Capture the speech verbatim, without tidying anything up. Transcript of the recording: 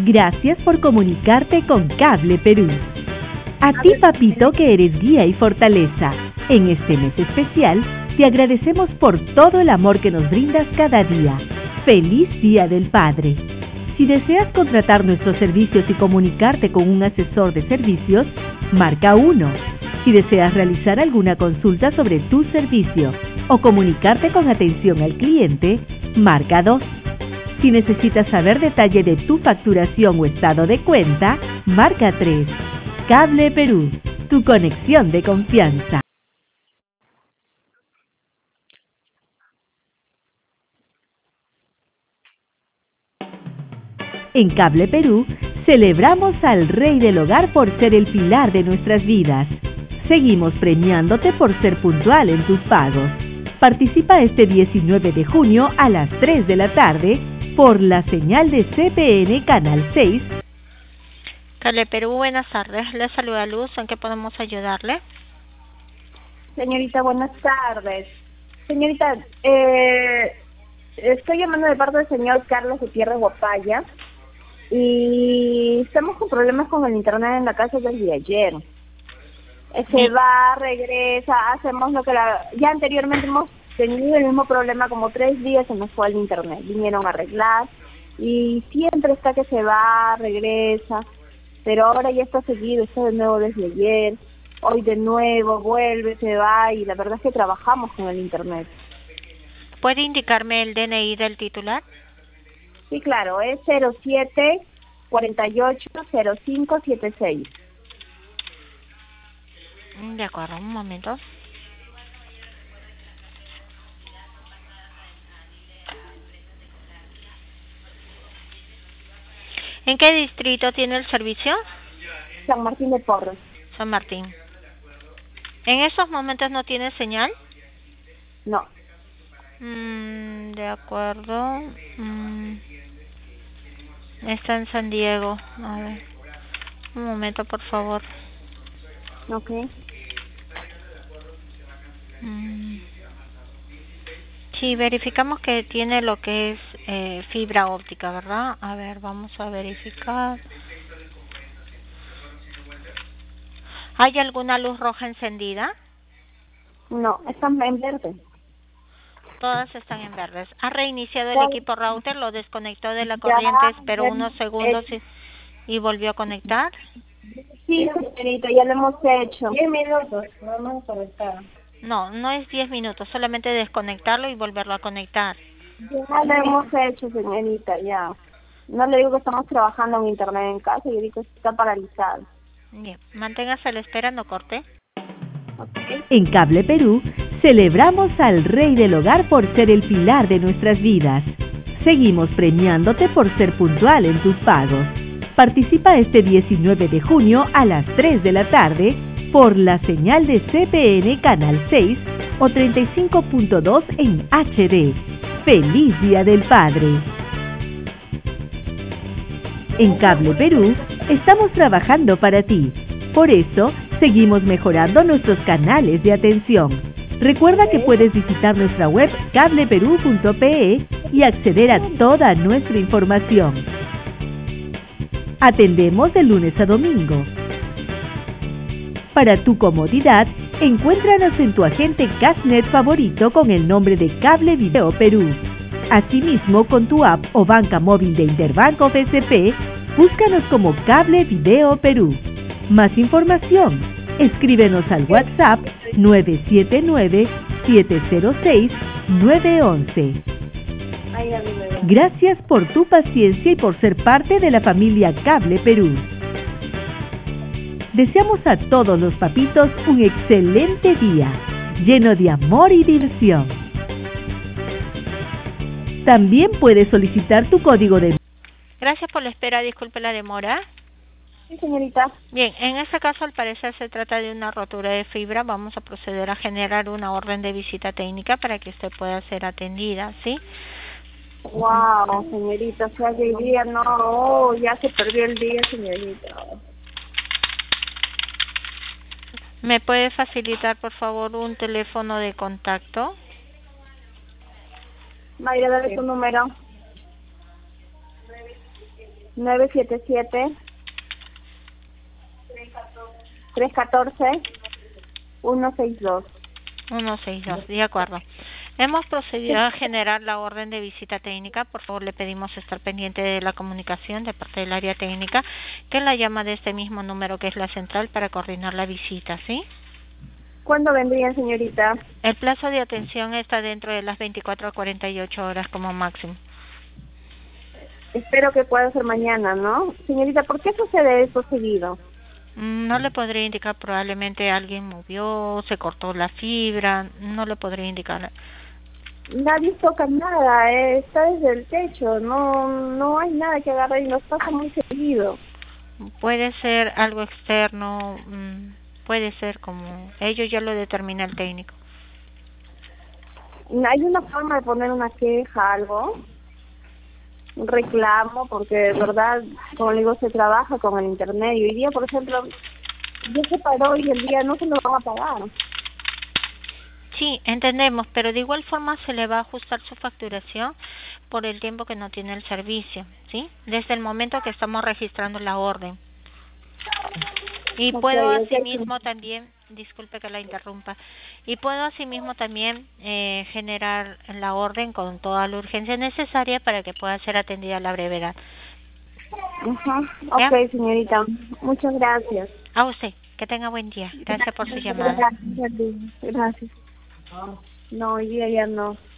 Gracias por comunicarte con Cable Perú. A ti, papito, que eres guía y fortaleza. En este mes especial, te agradecemos por todo el amor que nos brindas cada día. ¡Feliz Día del Padre! Si deseas contratar nuestros servicios y comunicarte con un asesor de servicios, marca uno. Si deseas realizar alguna consulta sobre tu servicio o comunicarte con atención al cliente, marca dos. Si necesitas saber detalle de tu facturación o estado de cuenta, marca tres. Cable Perú, tu conexión de confianza. En Cable Perú, celebramos al Rey del Hogar por ser el pilar de nuestras vidas. Seguimos premiándote por ser puntual en tus pagos. Participa este diecinueve de junio a las tres de la tarde por la señal de C P N Canal seis. Cable Perú, buenas tardes. Le saluda Luz. ¿En qué podemos ayudarle? Señorita, buenas tardes. Señorita, eh, estoy llamando de parte del señor Carlos Gutiérrez Guapaya y estamos con problemas con el internet en la casa desde ayer. Se va, regresa, hacemos lo que la... Ya anteriormente hemos tenido el mismo problema, como tres días se nos fue el internet. Vinieron a arreglar y siempre está que se va, regresa, pero ahora ya está seguido, está de nuevo desde ayer. Hoy de nuevo, vuelve, se va y la verdad es que trabajamos con el internet. ¿Puede indicarme el D N I del titular? Sí, claro, es cero siete cuarenta y ocho cero cinco setenta y seis. De acuerdo, un momento. ¿En qué distrito tiene el servicio? San Martín de Porres. San Martín. ¿En esos momentos no tiene señal? No. Mm, de acuerdo. Mm, está en San Diego. A ver. Un momento, por favor. Ok. Mm. Sí, verificamos que tiene lo que es eh, fibra óptica, ¿verdad? A ver, vamos a verificar. ¿Hay alguna luz roja encendida? No, están en verde. Todas están en verdes. ¿Ha reiniciado el Ya, equipo router? ¿Lo desconectó de la ya, corriente? Esperó ya, unos segundos eh, y, y volvió a conectar. Sí, señorita, ya lo hemos hecho. Diez minutos, vamos a conectar. No, no es diez minutos, solamente desconectarlo y volverlo a conectar. Ya lo hemos hecho, señorita, ya. No le digo que estamos trabajando en internet en casa y ahorita está paralizado. Bien, manténgase a la espera, no corte. Okay. En Cable Perú, celebramos al Rey del Hogar por ser el pilar de nuestras vidas. Seguimos premiándote por ser puntual en tus pagos. Participa este diecinueve de junio a las tres de la tarde por la señal de C P N Canal seis o treinta y cinco punto dos en H D. ¡Feliz Día del Padre! En Cable Perú, estamos trabajando para ti. Por eso, seguimos mejorando nuestros canales de atención. Recuerda que puedes visitar nuestra web cable perú punto pe y acceder a toda nuestra información. Atendemos de lunes a domingo. Para tu comodidad, encuéntranos en tu agente Cashnet favorito con el nombre de Cable Video Perú. Asimismo, con tu app o banca móvil de Interbanco B C P, búscanos como Cable Video Perú. Más información, escríbenos al WhatsApp nueve siete nueve, siete cero seis, nueve uno uno. Gracias por tu paciencia y por ser parte de la familia Cable Perú. Deseamos a todos los papitos un excelente día, lleno de amor y diversión. También puedes solicitar tu código de... Gracias por la espera, disculpe la demora. Sí, señorita. Bien, en este caso al parecer se trata de una rotura de fibra. Vamos a proceder a generar una orden de visita técnica para que usted pueda ser atendida, ¿sí? Wow, señorita, o sea que el día no, oh, ya se perdió el día, señorita. ¿Me puede facilitar, por favor, un teléfono de contacto? Mayra, dale tu número. nueve siete siete, tres uno cuatro, uno seis dos. uno seis dos, de acuerdo. Hemos procedido a generar la orden de visita técnica. Por favor, le pedimos estar pendiente de la comunicación de parte del área técnica, que la llama de este mismo número que es la central para coordinar la visita, ¿sí? ¿Cuándo vendrían, señorita? El plazo de atención está dentro de las veinticuatro a cuarenta y ocho horas como máximo. Espero que pueda ser mañana, ¿no? Señorita, ¿por qué sucede esto seguido? No le podría indicar, probablemente alguien movió, se cortó la fibra, no le podría indicar. Nadie toca nada, eh, está desde el techo, no no hay nada que agarrar y nos pasa muy seguido. Puede ser algo externo, puede ser como, ello ya lo determina el técnico. ¿Hay una forma de poner una queja, algo? Un reclamo, porque de verdad, como le digo, se trabaja con el internet y hoy día, por ejemplo, ya se paró y el día no se lo van a pagar. Sí, entendemos, pero de igual forma se le va a ajustar su facturación por el tiempo que no tiene el servicio, ¿sí? Desde el momento que estamos registrando la orden. Y Okay, puedo okay. asimismo también, disculpe que la interrumpa, y puedo asimismo también eh, generar la orden con toda la urgencia necesaria para que pueda ser atendida a la brevedad. Ajá, uh-huh. Ok, señorita, muchas gracias. A usted, que tenga buen día. Gracias por su llamada. Gracias. Gracias. No, hoy día ya no.